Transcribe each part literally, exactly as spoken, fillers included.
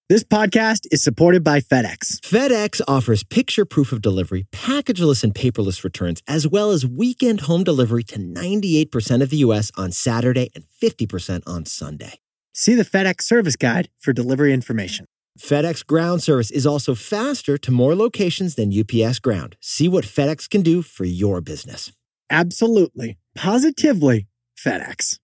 This podcast is supported by FedEx. FedEx offers picture proof of delivery, packageless and paperless returns, as well as weekend home delivery to ninety-eight percent of the U S on Saturday and fifty percent on Sunday. See the FedEx service guide for delivery information. FedEx Ground service is also faster to more locations than U P S Ground. See what FedEx can do for your business. Absolutely, positively FedEx.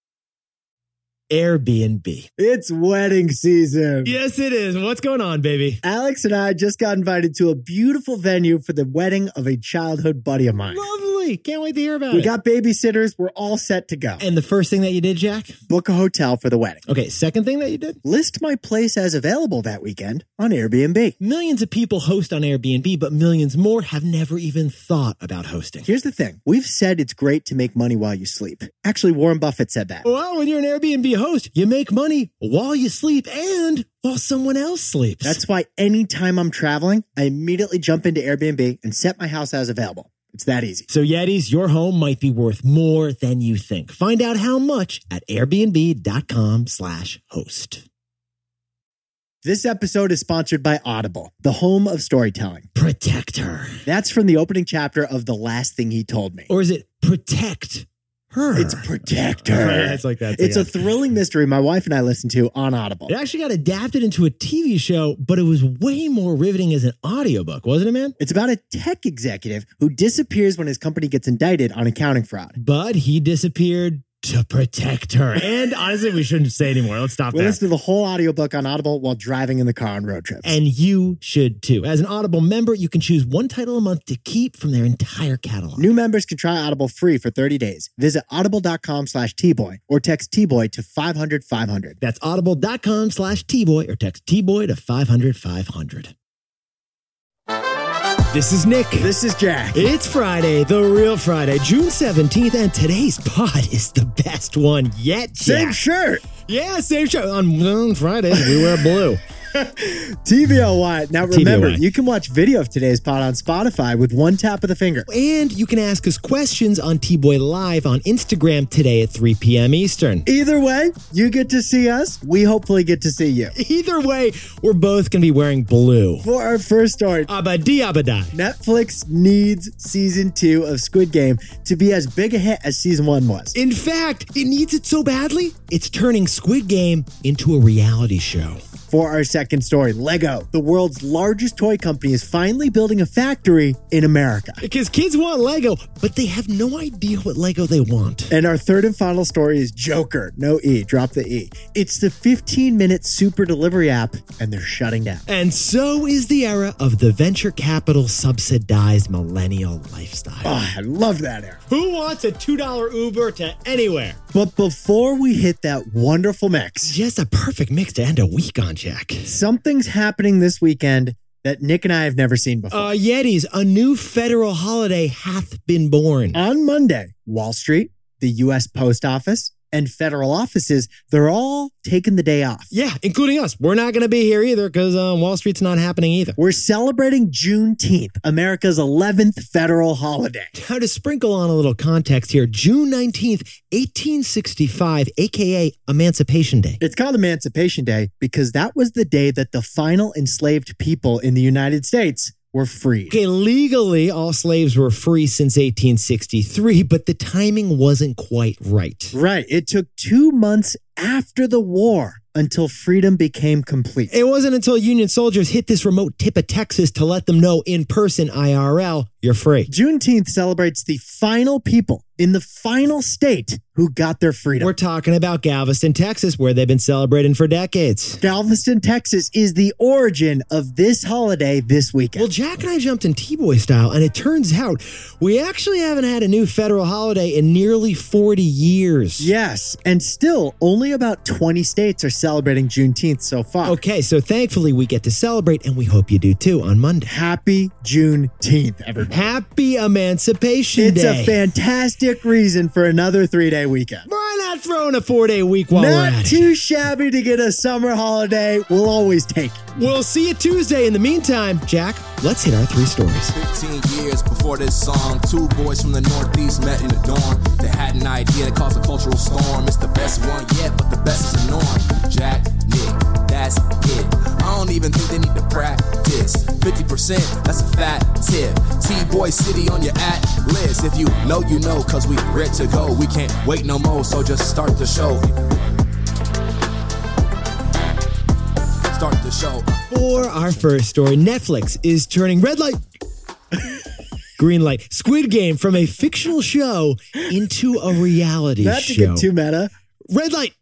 Airbnb. It's wedding season. Yes, it is. What's going on, baby? Alex and I just got invited to a beautiful venue for the wedding of a childhood buddy of mine. Lovely. Can't wait to hear about we it. We got babysitters. We're all set to go. And the first thing that you did, Jack? Book a hotel for the wedding. Okay, second thing that you did? List my place as available that weekend on Airbnb. Millions of people host on Airbnb, but millions more have never even thought about hosting. Here's the thing. We've said it's great to make money while you sleep. Actually, Warren Buffett said that. Well, when you're an Airbnb host, you make money while you sleep and while someone else sleeps. That's why anytime I'm traveling, I immediately jump into Airbnb and set my house as available. It's that easy. So Yetis, your home might be worth more than you think. Find out how much at airbnb.com slash host. This episode is sponsored by Audible, the home of storytelling. Protect her. That's from the opening chapter of The Last Thing He Told Me. Or is it protect her? It's Protect Her. Yeah, it's like that. It's a thrilling mystery my wife and I listened to on Audible. It actually got adapted into a T V show, but it was way more riveting as an audiobook, wasn't it, man? It's about a tech executive who disappears when his company gets indicted on accounting fraud. But he disappeared to protect her. And honestly, we shouldn't say anymore. Let's stop we there. We listen to the whole audiobook on Audible while driving in the car on road trips. And you should too. As an Audible member, you can choose one title a month to keep from their entire catalog. New members can try Audible free for thirty days. Visit audible.com slash T-Boy or text T-Boy to five hundred five hundred. That's audible.com slash T-Boy or text T-Boy to five hundred five hundred. This is Nick. This is Jack. It's Friday, the real Friday, June seventeenth, and today's pod is the best one yet, Jack. Same shirt. Yeah, same shirt. On, on Fridays, we wear blue. T V O Y. Now remember, T V O Y. You can watch video of today's pod on Spotify with one tap of the finger. And you can ask us questions on T-Boy Live on Instagram today at three p.m. Eastern. Either way, you get to see us. We hopefully get to see you. Either way, we're both going to be wearing blue. For our first story, Abadi Abadai. Netflix needs season two of Squid Game to be as big a hit as season one was. In fact, it needs it so badly, it's turning Squid Game into a reality show. For our second story, Lego, the world's largest toy company, is finally building a factory in America. Because kids want Lego, but they have no idea what Lego they want. And our third and final story is Joker. No E, drop the E. It's the fifteen-minute super delivery app, and they're shutting down. And so is the era of the venture capital subsidized millennial lifestyle. Oh, I love that era. Who wants a two dollar Uber to anywhere? But before we hit that wonderful mix, just a perfect mix to end a week on, Jack. Something's happening this weekend that Nick and I have never seen before. Uh, Yetis, a new federal holiday hath been born. On Monday, Wall Street, the U S Post Office, and federal offices, they're all taking the day off. Yeah, including us. We're not going to be here either because uh, Wall Street's not happening either. We're celebrating Juneteenth, America's eleventh federal holiday. Now to sprinkle on a little context here, June nineteenth, eighteen sixty-five, a k a. Emancipation Day. It's called Emancipation Day because that was the day that the final enslaved people in the United States were freed. Okay, legally, all slaves were free since eighteen sixty-three, but the timing wasn't quite right. Right. It took two months after the war until freedom became complete. It wasn't until Union soldiers hit this remote tip of Texas to let them know in person, I R L, you're free. Juneteenth celebrates the final people in the final state who got their freedom. We're talking about Galveston, Texas, where they've been celebrating for decades. Galveston, Texas is the origin of this holiday this weekend. Well, Jack and I jumped in T-Boy style, and it turns out we actually haven't had a new federal holiday in nearly forty years. Yes, and still only about twenty states are celebrating Juneteenth so far. Okay, so thankfully we get to celebrate, and we hope you do too on Monday. Happy Juneteenth, everybody. Happy Emancipation it's Day. It's a fantastic reason for another three-day weekend. Why not throw in a four-day week while not we're at it? Not too shabby to get a summer holiday. We'll always take it. We'll see you Tuesday. In the meantime, Jack, let's hit our three stories. fifteen years before this song, two boys from the Northeast met in the dorm. They had an idea that caused a cultural storm. It's the best one yet, but the best is the norm. Jack, Nick, that's it. percent, that's a fat tip. T-Boy City on your at list. If you know, you know, cause we ready to go. We can't wait no more, so just start the show. Start the show. For our first story, Netflix is turning red light, green light, Squid Game from a fictional show into a reality Not show. to get too meta. Red light,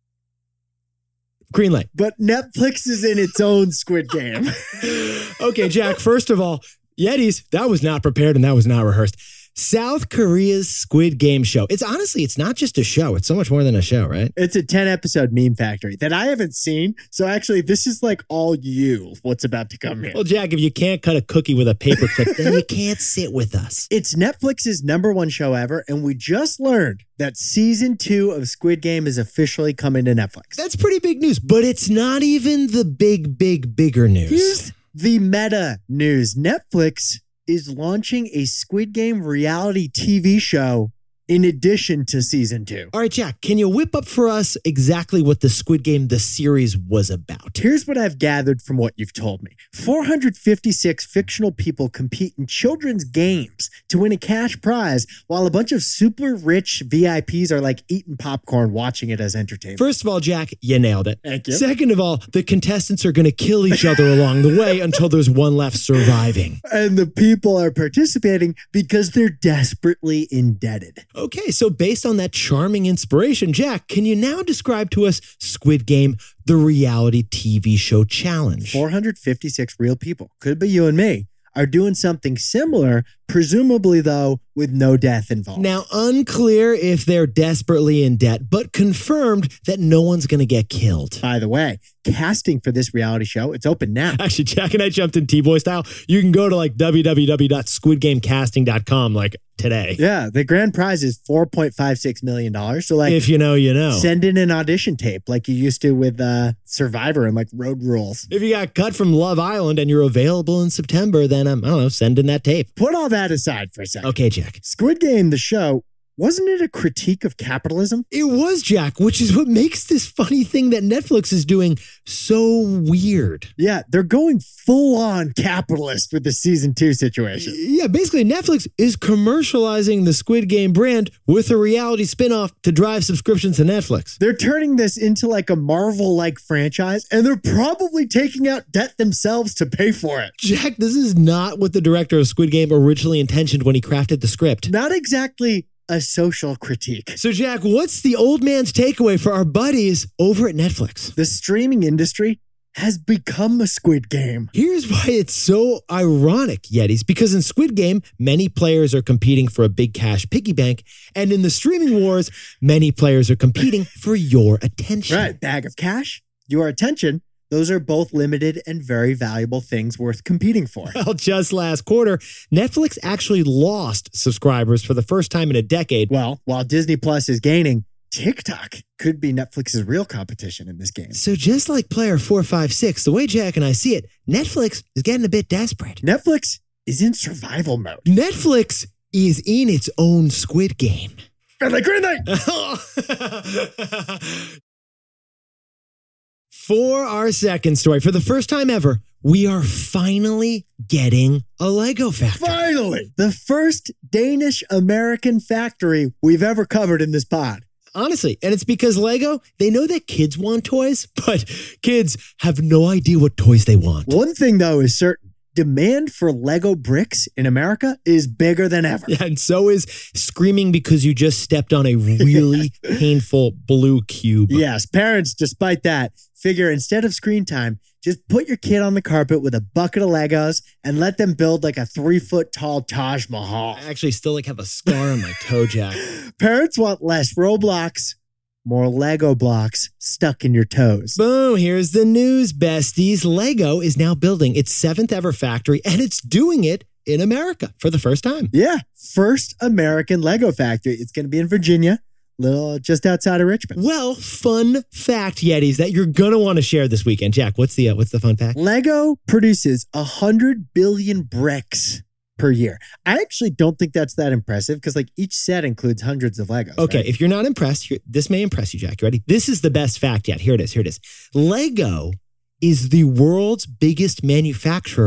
green light. But Netflix is in its own Squid Game. Okay, Jack, first of all, Yetis, that was not prepared and that was not rehearsed. South Korea's Squid Game show. It's honestly, it's not just a show. It's so much more than a show, right? It's a ten episode meme factory that I haven't seen. So actually, this is like all you, what's about to come here. Well, Jack, if you can't cut a cookie with a paperclip, then you can't sit with us. It's Netflix's number one show ever. And we just learned that season two of Squid Game is officially coming to Netflix. That's pretty big news, but it's not even the big, big, bigger news. Here's the meta news. Netflix is launching a Squid Game reality T V show in addition to season two. All right, Jack, can you whip up for us exactly what the Squid Game, the series, was about? Here's what I've gathered from what you've told me. four hundred fifty-six fictional people compete in children's games to win a cash prize while a bunch of super rich V I Ps are like eating popcorn watching it as entertainment. First of all, Jack, you nailed it. Thank you. Second of all, the contestants are going to kill each other along the way until there's one left surviving. And the people are participating because they're desperately indebted. Okay, so based on that charming inspiration, Jack, can you now describe to us Squid Game, the reality T V show challenge? four hundred fifty-six real people, could be you and me, are doing something similar, presumably though, with no death involved. Now, unclear if they're desperately in debt, but confirmed that no one's going to get killed. By the way, casting for this reality show, it's open now. Actually, Jack and I jumped in T-Boy style. You can go to like w w w dot squid game casting dot com like today. Yeah, the grand prize is four point five six million dollars. So like, If you know, you know. send in an audition tape like you used to with uh, Survivor and like Road Rules. If you got cut from Love Island and you're available in September, then um, I don't know, send in that tape. Put all that aside for a second. Okay, Jack. Squid Game, the show, wasn't it a critique of capitalism? It was, Jack, which is what makes this funny thing that Netflix is doing so weird. Yeah, they're going full on capitalist with the season two situation. Yeah, basically, Netflix is commercializing the Squid Game brand with a reality spinoff to drive subscriptions to Netflix. They're turning this into like a Marvel-like franchise, and they're probably taking out debt themselves to pay for it. Jack, this is not what the director of Squid Game originally intended when he crafted the script. Not exactly a social critique. So, Jack, what's the old man's takeaway for our buddies over at Netflix? The streaming industry has become a Squid Game. Here's why it's so ironic, Yetis, because in Squid Game, many players are competing for a big cash piggy bank, and in the streaming wars, many players are competing for your attention. Right, bag of cash, your attention. Those are both limited and very valuable things worth competing for. Well, just last quarter, Netflix actually lost subscribers for the first time in a decade. Well, while Disney Plus is gaining, TikTok could be Netflix's real competition in this game. So just like player four five six, the way Jack and I see it, Netflix is getting a bit desperate. Netflix is in survival mode. Netflix is in its own Squid Game. Red light, green light. For our second story, for the first time ever, we are finally getting a Lego factory. Finally, the first Danish-American factory we've ever covered in this pod. Honestly, and it's because Lego, they know that kids want toys, but kids have no idea what toys they want. One thing, though, is certain. Demand for Lego bricks in America is bigger than ever. Yeah, and so is screaming because you just stepped on a really painful blue cube. Yes, parents, despite that, figure instead of screen time, just put your kid on the carpet with a bucket of Legos and let them build like a three foot tall Taj Mahal. I actually still like have a scar on my toe, Jack. Parents want less Roblox, more Lego blocks stuck in your toes. Boom, here's the news, besties. Lego is now building its seventh ever factory, and it's doing it in America for the first time. Yeah, first American Lego factory. It's going to be in Virginia, little just outside of Richmond. Well, fun fact, Yetis, that you're going to want to share this weekend. Jack, what's the uh, what's the fun fact? Lego produces one hundred billion bricks per year. I actually don't think that's that impressive because like each set includes hundreds of Legos. Okay, right? if you're not impressed, you're, this may impress you, Jack. You ready? This is the best fact yet. Here it is. Here it is. Lego is the world's biggest manufacturer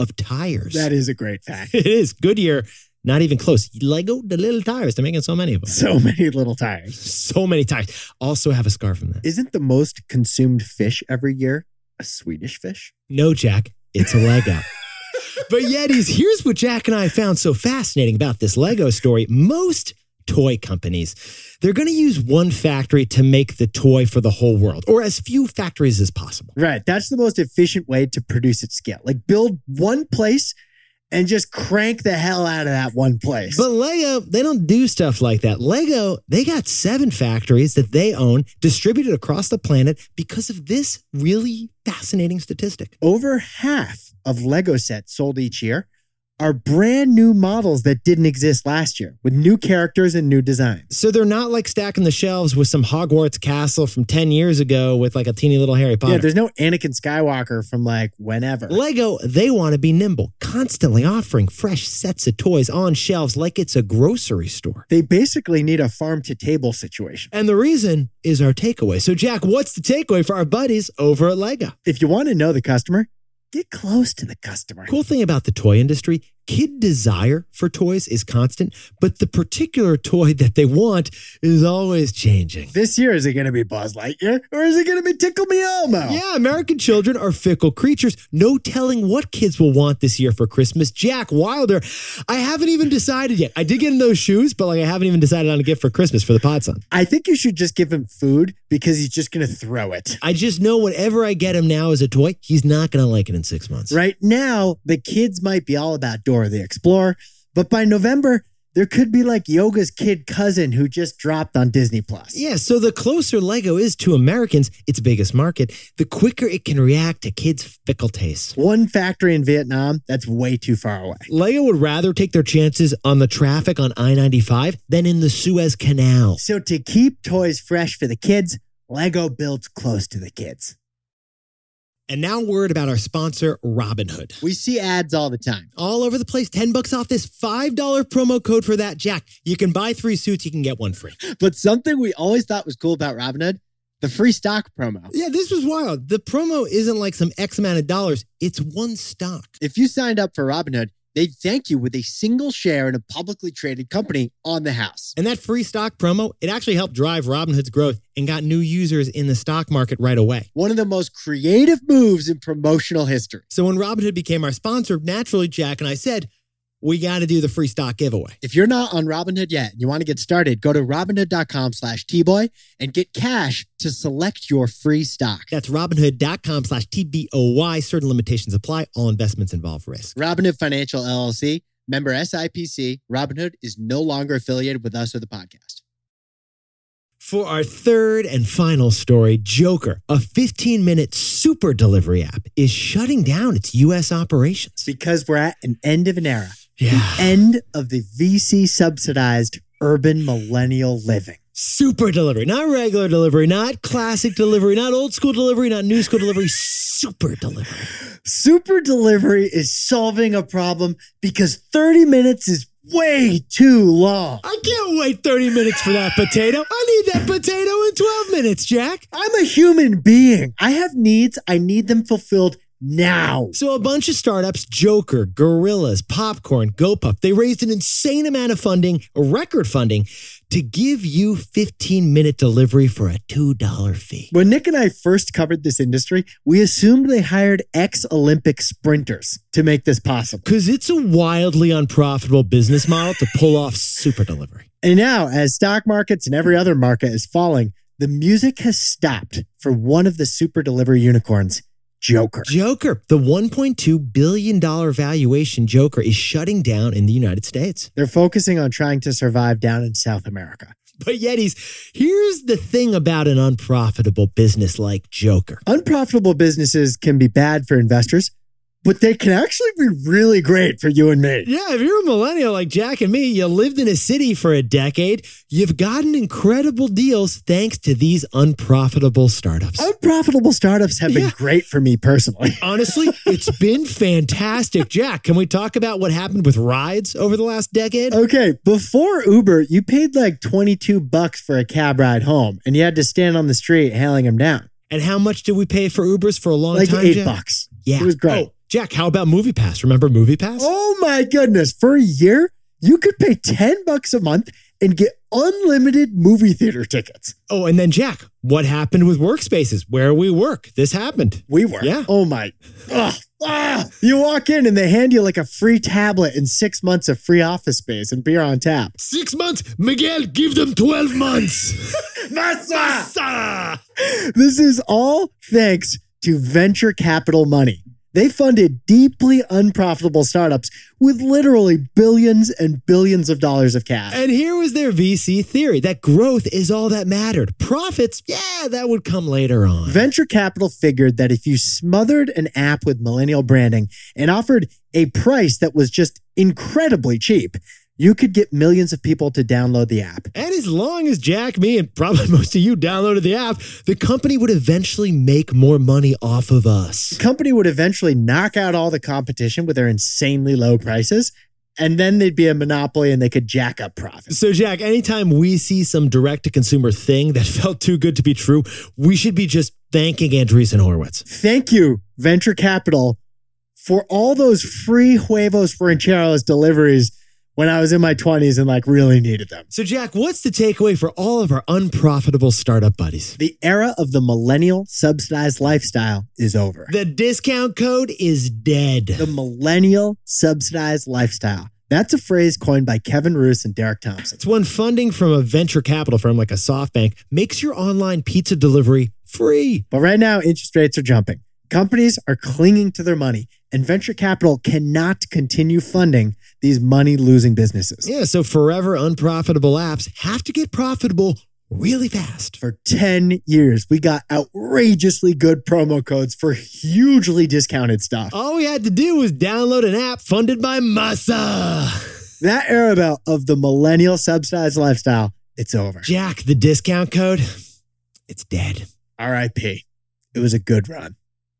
of tires. That is a great fact. It is. Goodyear, not even close. Lego, the little tires. They're making so many of them. So many little tires. So many tires. Also have a scar from that. Isn't the most consumed fish every year a Swedish fish? No, Jack. It's a Lego. But Yetis, here's what Jack and I found so fascinating about this Lego story. Most toy companies, they're going to use one factory to make the toy for the whole world, or as few factories as possible. Right. That's the most efficient way to produce at scale. Like build one place and just crank the hell out of that one place. But Lego, they don't do stuff like that. Lego, they got seven factories that they own distributed across the planet because of this really fascinating statistic. Over half of Lego sets sold each year are brand new models that didn't exist last year with new characters and new designs. So they're not like stacking the shelves with some Hogwarts castle from ten years ago with like a teeny little Harry Potter. Yeah, there's no Anakin Skywalker from like whenever. Lego, they want to be nimble, constantly offering fresh sets of toys on shelves like it's a grocery store. They basically need a farm to table situation. And the reason is our takeaway. So Jack, what's the takeaway for our buddies over at Lego? If you want to know the customer, get close to the customer. Cool thing about the toy industry, kid desire for toys is constant, but the particular toy that they want is always changing. This year, is it going to be Buzz Lightyear or is it going to be Tickle Me Elmo? Yeah, American children are fickle creatures. No telling what kids will want this year for Christmas. Jack Wilder, I haven't even decided yet. I did get in those shoes, but like I haven't even decided on a gift for Christmas for the Podson. I think you should just give him food because he's just going to throw it. I just know whatever I get him now as a toy, he's not going to like it in six months. Right now, the kids might be all about Dora the Explorer, but by November, there could be like Yoga's kid cousin who just dropped on Disney Plus. Yeah, so the closer Lego is to Americans, its biggest market, the quicker it can react to kids' fickle tastes. One factory in Vietnam, that's way too far away. Lego would rather take their chances on the traffic on I ninety-five than in the Suez Canal. So to keep toys fresh for the kids, Lego builds close to the kids. And now word about our sponsor, Robinhood. We see ads all the time. All over the place, ten bucks off this five dollar promo code for that, Jack. You can buy three suits, you can get one free. But something we always thought was cool about Robinhood, the free stock promo. Yeah, this was wild. The promo isn't like some X amount of dollars. It's one stock. If you signed up for Robinhood, they'd thank you with a single share in a publicly traded company on the house. And that free stock promo, it actually helped drive Robinhood's growth and got new users in the stock market right away. One of the most creative moves in promotional history. So when Robinhood became our sponsor, naturally, Jack and I said, we got to do the free stock giveaway. If you're not on Robinhood yet and you want to get started, go to Robinhood.com slash T-Boy and get cash to select your free stock. That's Robinhood.com slash T-B-O-Y. Certain limitations apply. All investments involve risk. Robinhood Financial L L C, member S I P C. Robinhood is no longer affiliated with us or the podcast. For our third and final story, Joker, a fifteen-minute super delivery app, is shutting down its U S operations. Because we're at an end of an era. Yeah. The end of the V C-subsidized urban millennial living. Super delivery, not regular delivery, not classic delivery, not old school delivery, not new school delivery, super delivery. Super delivery is solving a problem because thirty minutes is way too long. I can't wait thirty minutes for that potato. I need that potato in twelve minutes, Jack. I'm a human being. I have needs. I need them fulfilled now. So a bunch of startups, Joker, Gorillas, Popcorn, GoPuff, they raised an insane amount of funding, record funding, to give you fifteen-minute delivery for a two dollar fee. When Nick and I first covered this industry, we assumed they hired ex-Olympic sprinters to make this possible. Because it's a wildly unprofitable business model to pull off super delivery. And now, as stock markets and every other market is falling, the music has stopped for one of the super delivery unicorns, Joker. Joker, the one point two billion dollars valuation Joker is shutting down in the United States. They're focusing on trying to survive down in South America. But Yetis, here's the thing about an unprofitable business like Joker. Unprofitable businesses can be bad for investors, but they can actually be really great for you and me. Yeah, if you're a millennial like Jack and me, you lived in a city for a decade, you've gotten incredible deals thanks to these unprofitable startups. Unprofitable startups have been Yeah. great for me personally. Honestly, it's been fantastic. Jack, can we talk about what happened with rides over the last decade? Okay, before Uber, you paid like twenty-two bucks for a cab ride home, and you had to stand on the street hailing them down. And how much did we pay for Ubers for a long Like time, eight Jack? bucks. Yeah. It was great. Oh, Jack, how about MoviePass? Remember MoviePass? Oh my goodness. For a year, you could pay ten bucks a month and get unlimited movie theater tickets. Oh, and then Jack, what happened with Workspaces, where we work? This happened. We work. Yeah. Oh my. Ugh. Ah. You walk in and they hand you like a free tablet and six months of free office space and beer on tap. Six months? Miguel, give them twelve months. Massa! Massa! This is all thanks to venture capital money. They funded deeply unprofitable startups with literally billions and billions of dollars of cash. And here was their V C theory, that growth is all that mattered. Profits, yeah, that would come later on. Venture capital figured that if you smothered an app with millennial branding and offered a price that was just incredibly cheap, you could get millions of people to download the app. And as long as Jack, me, and probably most of you downloaded the app, the company would eventually make more money off of us. The company would eventually knock out all the competition with their insanely low prices, and then they'd be a monopoly and they could jack up profits. So, Jack, anytime we see some direct-to-consumer thing that felt too good to be true, we should be just thanking Andreessen Horowitz. Thank you, venture capital, for all those free huevos rancheros deliveries when I was in my twenties and like really needed them. So, Jack, what's the takeaway for all of our unprofitable startup buddies? The era of the millennial subsidized lifestyle is over. The discount code is dead. The millennial subsidized lifestyle. That's a phrase coined by Kevin Roos and Derek Thompson. It's when funding from a venture capital firm like a SoftBank makes your online pizza delivery free. But right now, interest rates are jumping. Companies are clinging to their money, and venture capital cannot continue funding these money-losing businesses. Yeah, so forever unprofitable apps have to get profitable really fast. For ten years, we got outrageously good promo codes for hugely discounted stuff. All we had to do was download an app funded by Massa. That era of the millennial subsidized lifestyle, it's over. Jack, the discount code, it's dead. R I P. It was a good run.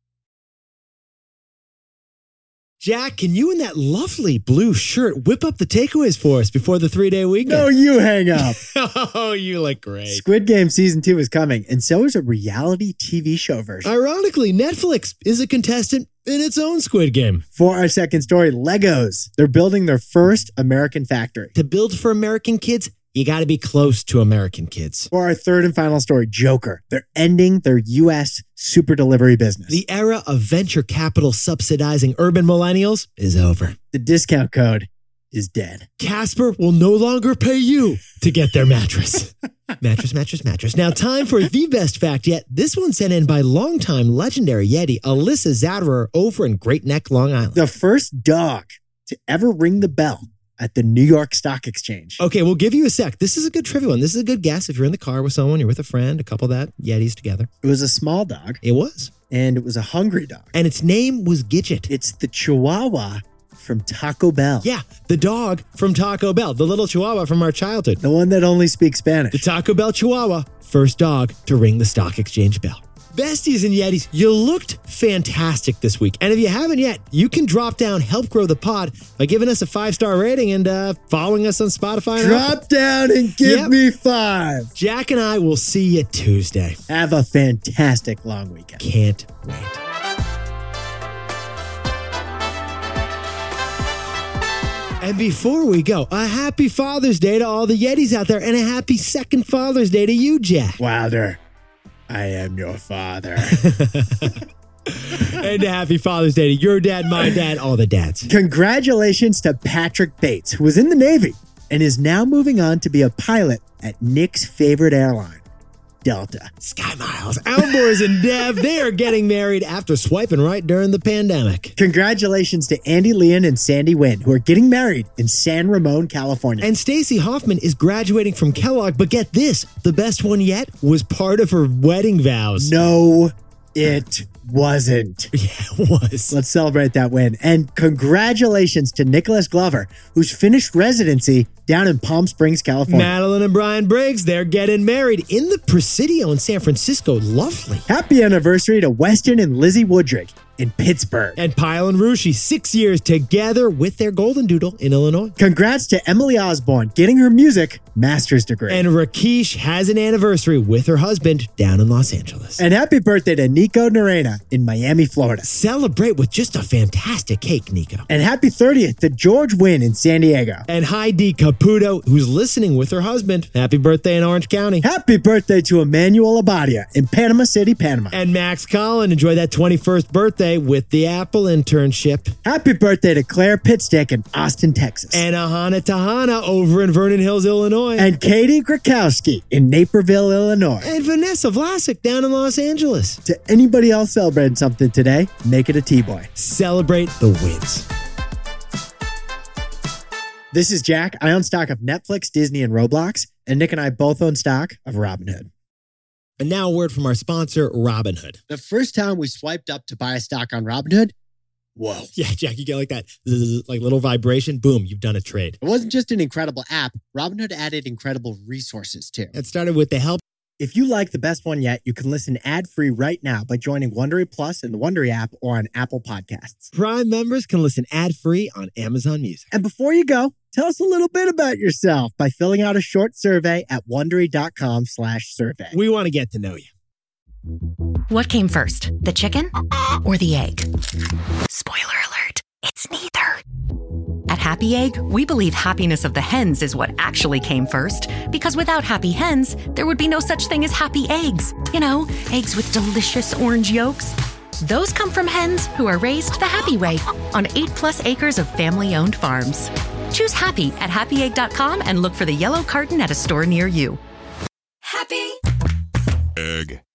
Jack, can you in that lovely blue shirt whip up the takeaways for us before the three-day weekend? No, you hang up. Oh, you look great. Squid Game Season two is coming, and so is a reality T V show version. Ironically, Netflix is a contestant in its own Squid Game. For our second story, Legos. They're building their first American factory. To build for American kids, you got to be close to American kids. For our third and final story, Joker. They're ending their U S super delivery business. The era of venture capital subsidizing urban millennials is over. The discount code is dead. Casper will no longer pay you to get their mattress. mattress, mattress, mattress. Now, time for the best fact yet. This one sent in by longtime legendary Yeti, Alyssa Zatterer over in Great Neck, Long Island. The first dog to ever ring the bell at the New York Stock Exchange. Okay, we'll give you a sec. This is a good trivia one. This is a good guess. If you're in the car with someone, you're with a friend, a couple that, Yetis together. It was a small dog. It was. And it was a hungry dog. And its name was Gidget. It's the Chihuahua from Taco Bell. Yeah, the dog from Taco Bell, the little Chihuahua from our childhood. The one that only speaks Spanish. The Taco Bell Chihuahua, first dog to ring the stock exchange bell. Besties and Yetis, you looked fantastic this week. And if you haven't yet, you can drop down Help Grow the Pod by giving us a five-star rating and uh, following us on Spotify. And Drop Apple. down and give Yep. me five. Jack and I will see you Tuesday. Have a fantastic long weekend. Can't wait. And before we go, a happy Father's Day to all the Yetis out there and a happy second Father's Day to you, Jack. Wilder, I am your father. And a happy Father's Day to your dad, my dad, all the dads. Congratulations to Patrick Bates, who was in the Navy and is now moving on to be a pilot at Nick's favorite airline, Delta. Sky Miles, Almores and Dev, they are getting married after swiping right during the pandemic. Congratulations to Andy Leon and Sandy Wynn, who are getting married in San Ramon, California. And Stacey Hoffman is graduating from Kellogg, but get this, the best one yet was part of her wedding vows. No, it wasn't. Yeah, it was. Let's celebrate that win. And congratulations to Nicholas Glover, who's finished residency down in Palm Springs, California. Madeline and Brian Briggs, they're getting married in the Presidio in San Francisco. Lovely. Happy anniversary to Weston and Lizzie Woodrick in Pittsburgh. And Pyle and Rushi, six years together with their golden doodle in Illinois. Congrats to Emily Osborne getting her music master's degree. And Rakesh has an anniversary with her husband down in Los Angeles. And happy birthday to Nico Norena, Cabana in Miami, Florida. Celebrate with just a fantastic cake, Nico. And happy thirtieth to George Wynn in San Diego. And Heidi Caputo, who's listening with her husband. Happy birthday in Orange County. Happy birthday to Emmanuel Abadia in Panama City, Panama. And Max Collin, enjoy that twenty-first birthday with the Apple internship. Happy birthday to Claire Pitstick in Austin, Texas. And Ahana Tahana over in Vernon Hills, Illinois. And Katie Krakowski in Naperville, Illinois. And Vanessa Vlasic down in Los Angeles. To anybody else celebrating something today, make it a T-Boy. Celebrate the wins. This is Jack. I own stock of Netflix, Disney, and Roblox. And Nick and I both own stock of Robinhood. And now a word from our sponsor, Robinhood. The first time we swiped up to buy a stock on Robinhood, whoa. Yeah, Jack, you get like that zzz, like little vibration. Boom, you've done a trade. It wasn't just an incredible app. Robinhood added incredible resources too. It started with the help. If you like the best one yet, you can listen ad-free right now by joining Wondery Plus in the Wondery app or on Apple Podcasts. Prime members can listen ad-free on Amazon Music. And before you go, tell us a little bit about yourself by filling out a short survey at Wondery.com slash survey. We want to get to know you. What came first, the chicken or the egg? Spoiler alert, it's neither. At Happy Egg, we believe happiness of the hens is what actually came first, because without happy hens, there would be no such thing as happy eggs. You know, eggs with delicious orange yolks. Those come from hens who are raised the happy way on eight plus acres of family-owned farms. Choose happy at happy egg dot com and look for the yellow carton at a store near you. Happy Egg.